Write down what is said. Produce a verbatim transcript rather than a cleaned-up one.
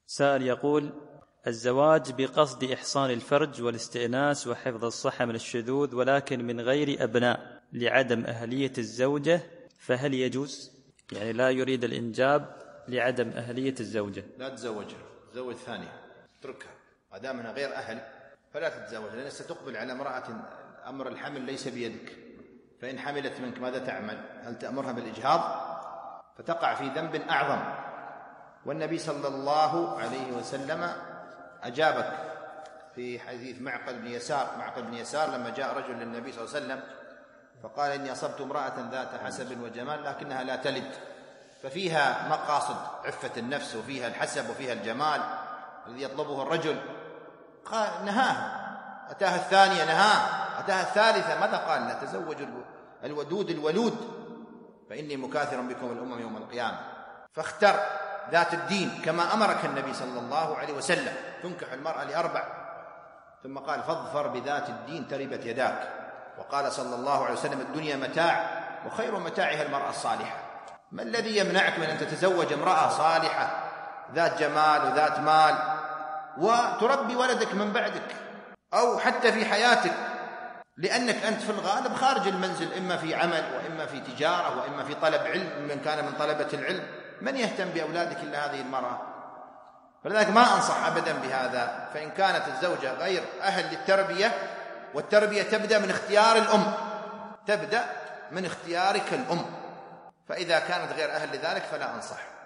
سائل يقول: الزواج بقصد إحصان الفرج والاستئناس وحفظ الصحة من الشذوذ ولكن من غير أبناء لعدم أهلية الزوجة، فهل يجوز؟ يعني لا يريد الإنجاب لعدم أهلية الزوجة. لا تزوجها، تزوج ثانية، اتركها ما دام انها غير أهل فلا تتزوج، لأنك ستقبل على امرأة أمر الحمل ليس بيدك، فإن حملت منك ماذا تعمل؟ هل تأمرها بالإجهاض؟ فتقع في ذنب أعظم. والنبي صلى الله عليه وسلم أجابك في حديث معقل بن يسار معقل بن يسار لما جاء رجل للنبي صلى الله عليه وسلم فقال: إني أصبت امرأة ذات حسب وجمال لكنها لا تلد، ففيها مقاصد عفة النفس وفيها الحسب وفيها الجمال الذي يطلبه الرجل. قال نهاها، أتاها الثانية نهاها، أتاها الثالثة ماذا قال؟ لا تزوج الودود الولود فإني مكاثر بكم الأمم يوم القيامة. فاختر ذات الدين كما أمرك النبي صلى الله عليه وسلم، تنكح المرأة لأربع، ثم قال: فاظفر بذات الدين تربت يداك. وقال صلى الله عليه وسلم: الدنيا متاع وخير متاعها المرأة الصالحة. ما الذي يمنعك من أن تتزوج امرأة صالحة ذات جمال وذات مال وتربي ولدك من بعدك، أو حتى في حياتك، لأنك أنت في الغالب خارج المنزل، إما في عمل وإما في تجارة وإما في طلب علم، من كان من طلبة العلم من يهتم بأولادك إلا هذه المرأة؟ فلذلك ما أنصح أبدا بهذا. فإن كانت الزوجة غير أهل للتربية، والتربية تبدأ من اختيار الأم، تبدأ من اختيارك الأم، فإذا كانت غير أهل لذلك فلا أنصح.